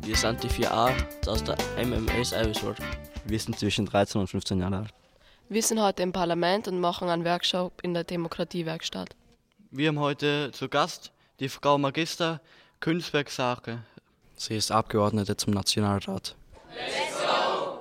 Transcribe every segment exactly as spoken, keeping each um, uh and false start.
Wir sind die vier A aus der M M S Eiweißwald. Wir sind zwischen dreizehn und fünfzehn Jahre alt. Wir sind heute im Parlament und machen einen Workshop in der Demokratiewerkstatt. Wir haben heute zu Gast die Frau Magister Künsberg-Sare. Sie ist Abgeordnete zum Nationalrat. Let's go!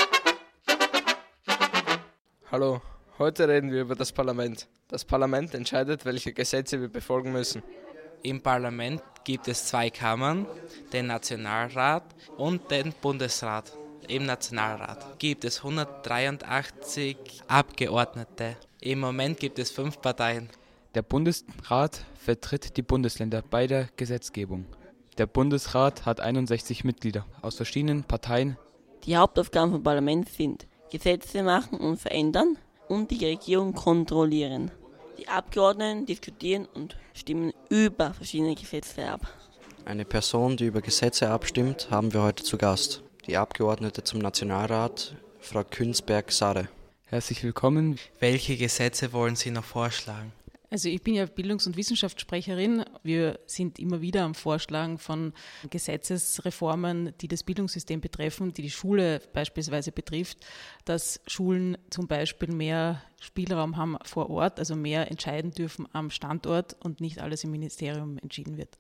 Hallo, heute reden wir über das Parlament. Das Parlament entscheidet, welche Gesetze wir befolgen müssen. Im Parlament gibt es zwei Kammern, den Nationalrat und den Bundesrat. Im Nationalrat gibt es hundertdreiundachtzig Abgeordnete. Im Moment gibt es fünf Parteien. Der Bundesrat vertritt die Bundesländer bei der Gesetzgebung. Der Bundesrat hat einundsechzig Mitglieder aus verschiedenen Parteien. Die Hauptaufgaben vom Parlament sind Gesetze machen und verändern und die Regierung kontrollieren. Die Abgeordneten diskutieren und stimmen über verschiedene Gesetze ab. Eine Person, die über Gesetze abstimmt, haben wir heute zu Gast. Die Abgeordnete zum Nationalrat, Frau Künsberg-Sare. Herzlich willkommen. Welche Gesetze wollen Sie noch vorschlagen? Also ich bin ja Bildungs- und Wissenschaftssprecherin. Wir sind immer wieder am Vorschlagen von Gesetzesreformen, die das Bildungssystem betreffen, die die Schule beispielsweise betrifft, dass Schulen zum Beispiel mehr Spielraum haben vor Ort, also mehr entscheiden dürfen am Standort und nicht alles im Ministerium entschieden wird.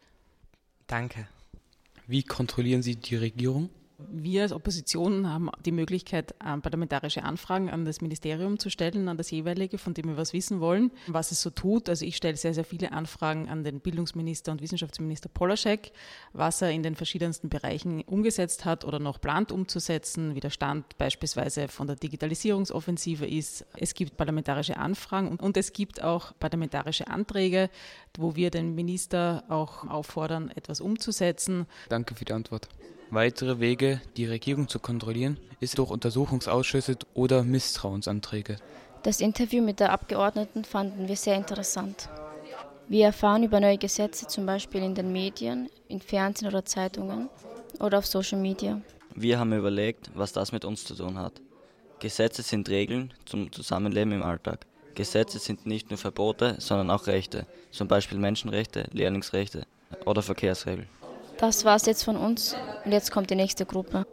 Danke. Wie kontrollieren Sie die Regierung? Wir als Opposition haben die Möglichkeit, parlamentarische Anfragen an das Ministerium zu stellen, an das jeweilige, von dem wir was wissen wollen, was es so tut. Also ich stelle sehr, sehr viele Anfragen an den Bildungsminister und Wissenschaftsminister Polaschek, was er in den verschiedensten Bereichen umgesetzt hat oder noch plant umzusetzen, wie der Stand beispielsweise von der Digitalisierungsoffensive ist. Es gibt parlamentarische Anfragen und es gibt auch parlamentarische Anträge, wo wir den Minister auch auffordern, etwas umzusetzen. Danke für die Antwort. Weitere Wege, die Regierung zu kontrollieren, ist durch Untersuchungsausschüsse oder Misstrauensanträge. Das Interview mit der Abgeordneten fanden wir sehr interessant. Wir erfahren über neue Gesetze, zum Beispiel in den Medien, in Fernsehen oder Zeitungen oder auf Social Media. Wir haben überlegt, was das mit uns zu tun hat. Gesetze sind Regeln zum Zusammenleben im Alltag. Gesetze sind nicht nur Verbote, sondern auch Rechte, zum Beispiel Menschenrechte, Lehrlingsrechte oder Verkehrsregeln. Das war's jetzt von uns und jetzt kommt die nächste Gruppe.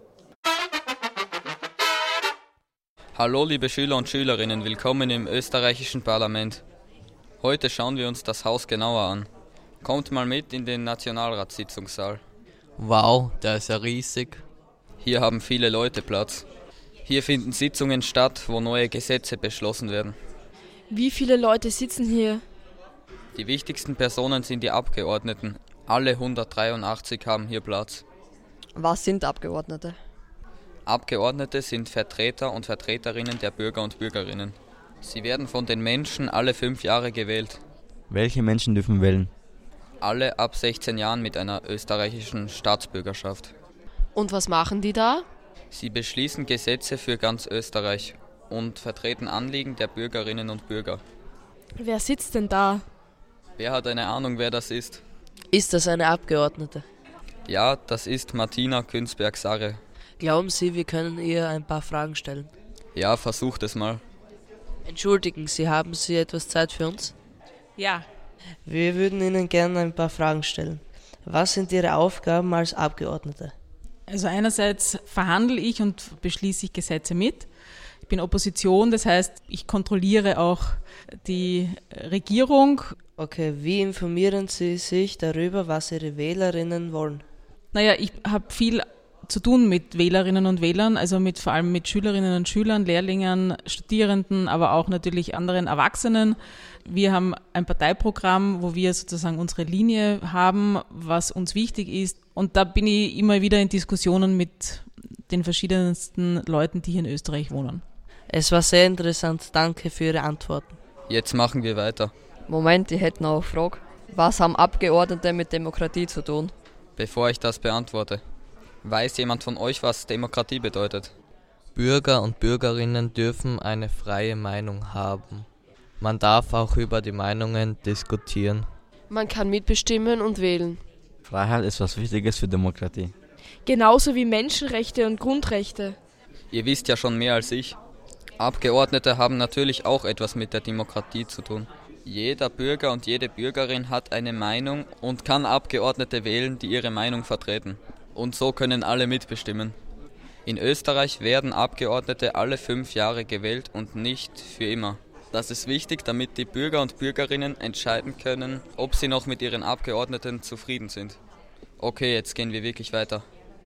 Hallo liebe Schüler und Schülerinnen, willkommen im österreichischen Parlament. Heute schauen wir uns das Haus genauer an. Kommt mal mit in den Nationalratssitzungssaal. Wow, der ist ja riesig. Hier haben viele Leute Platz. Hier finden Sitzungen statt, wo neue Gesetze beschlossen werden. Wie viele Leute sitzen hier? Die wichtigsten Personen sind die Abgeordneten. Alle hundertdreiundachtzig haben hier Platz. Was sind Abgeordnete? Abgeordnete sind Vertreter und Vertreterinnen der Bürger und Bürgerinnen. Sie werden von den Menschen alle fünf Jahre gewählt. Welche Menschen dürfen wählen? Alle ab sechzehn Jahren mit einer österreichischen Staatsbürgerschaft. Und was machen die da? Sie beschließen Gesetze für ganz Österreich und vertreten Anliegen der Bürgerinnen und Bürger. Wer sitzt denn da? Wer hat eine Ahnung, wer das ist? Ist das eine Abgeordnete? Ja, das ist Martina Künsberg-Sare. Glauben Sie, wir können ihr ein paar Fragen stellen? Ja, versucht es mal. Entschuldigen Sie, haben Sie etwas Zeit für uns? Ja. Wir würden Ihnen gerne ein paar Fragen stellen. Was sind Ihre Aufgaben als Abgeordnete? Also einerseits verhandle ich und beschließe ich Gesetze mit. Ich bin Opposition, das heißt, ich kontrolliere auch die Regierung. Okay, wie informieren Sie sich darüber, was Ihre Wählerinnen wollen? Naja, ich habe viel zu tun mit Wählerinnen und Wählern, also mit vor allem mit Schülerinnen und Schülern, Lehrlingen, Studierenden, aber auch natürlich anderen Erwachsenen. Wir haben ein Parteiprogramm, wo wir sozusagen unsere Linie haben, was uns wichtig ist. Und da bin ich immer wieder in Diskussionen mit den verschiedensten Leuten, die hier in Österreich wohnen. Es war sehr interessant. Danke für Ihre Antworten. Jetzt machen wir weiter. Moment, ich hätte noch eine Frage. Was haben Abgeordnete mit Demokratie zu tun? Bevor ich das beantworte, weiß jemand von euch, was Demokratie bedeutet? Bürger und Bürgerinnen dürfen eine freie Meinung haben. Man darf auch über die Meinungen diskutieren. Man kann mitbestimmen und wählen. Freiheit ist was Wichtiges für Demokratie. Genauso wie Menschenrechte und Grundrechte. Ihr wisst ja schon mehr als ich. Abgeordnete haben natürlich auch etwas mit der Demokratie zu tun. Jeder Bürger und jede Bürgerin hat eine Meinung und kann Abgeordnete wählen, die ihre Meinung vertreten. Und so können alle mitbestimmen. In Österreich werden Abgeordnete alle fünf Jahre gewählt und nicht für immer. Das ist wichtig, damit die Bürger und Bürgerinnen entscheiden können, ob sie noch mit ihren Abgeordneten zufrieden sind. Okay, jetzt gehen wir wirklich weiter.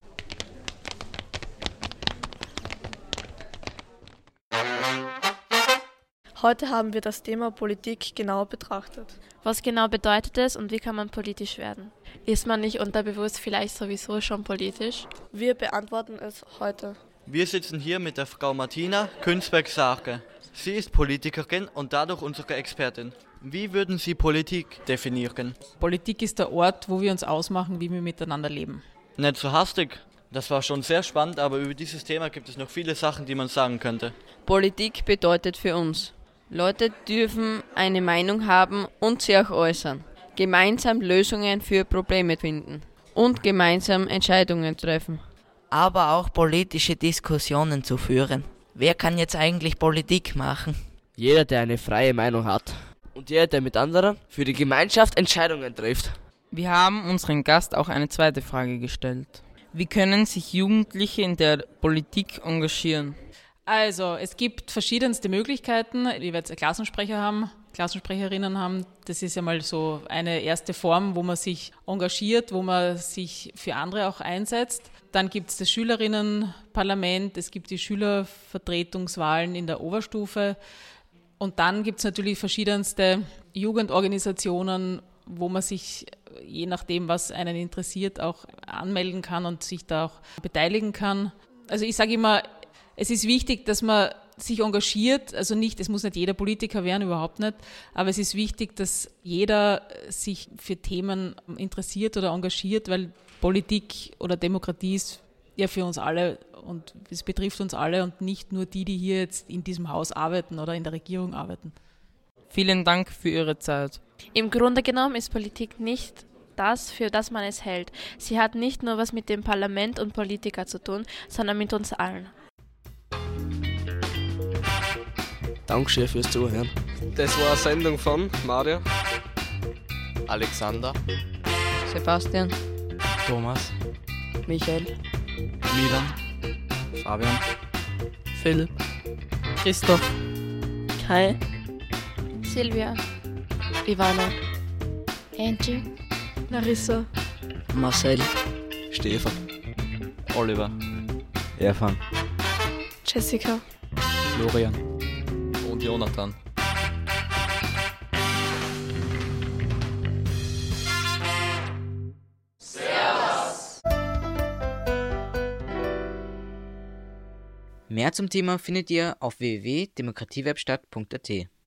Heute haben wir das Thema Politik genau betrachtet. Was genau bedeutet es und wie kann man politisch werden? Ist man nicht unterbewusst vielleicht sowieso schon politisch? Wir beantworten es heute. Wir sitzen hier mit der Frau Martina Künzberg-Sarke. Sie ist Politikerin und dadurch unsere Expertin. Wie würden Sie Politik definieren? Politik ist der Ort, wo wir uns ausmachen, wie wir miteinander leben. Nicht so hastig. Das war schon sehr spannend, aber über dieses Thema gibt es noch viele Sachen, die man sagen könnte. Politik bedeutet für uns: Leute dürfen eine Meinung haben und sie auch äußern. Gemeinsam Lösungen für Probleme finden und gemeinsam Entscheidungen treffen. Aber auch politische Diskussionen zu führen. Wer kann jetzt eigentlich Politik machen? Jeder, der eine freie Meinung hat. Und jeder, der mit anderen für die Gemeinschaft Entscheidungen trifft. Wir haben unseren Gast auch eine zweite Frage gestellt. Wie können sich Jugendliche in der Politik engagieren? Also, es gibt verschiedenste Möglichkeiten, wie wir jetzt Klassensprecher haben, Klassensprecherinnen haben. Das ist ja mal so eine erste Form, wo man sich engagiert, wo man sich für andere auch einsetzt. Dann gibt es das Schülerinnenparlament, es gibt die Schülervertretungswahlen in der Oberstufe. Und dann gibt es natürlich verschiedenste Jugendorganisationen, wo man sich, je nachdem, was einen interessiert, auch anmelden kann und sich da auch beteiligen kann. Also ich sage immer, es ist wichtig, dass man sich engagiert, also nicht, es muss nicht jeder Politiker werden, überhaupt nicht, aber es ist wichtig, dass jeder sich für Themen interessiert oder engagiert, weil Politik oder Demokratie ist ja für uns alle und es betrifft uns alle und nicht nur die, die hier jetzt in diesem Haus arbeiten oder in der Regierung arbeiten. Vielen Dank für Ihre Zeit. Im Grunde genommen ist Politik nicht das, für das man es hält. Sie hat nicht nur was mit dem Parlament und Politikern zu tun, sondern mit uns allen. Dankeschön fürs Zuhören. Das war eine Sendung von Mario, Alexander, Sebastian, Thomas, Michael, Milan, Fabian, Philipp, Christoph, Kai, Silvia, Ivana, Angie, Larissa, Marcel, Stefan, Oliver, Erfan, Jessica, Florian und Jonathan. Mehr zum Thema findet ihr auf w w w punkt demokratiewerkstatt punkt a t.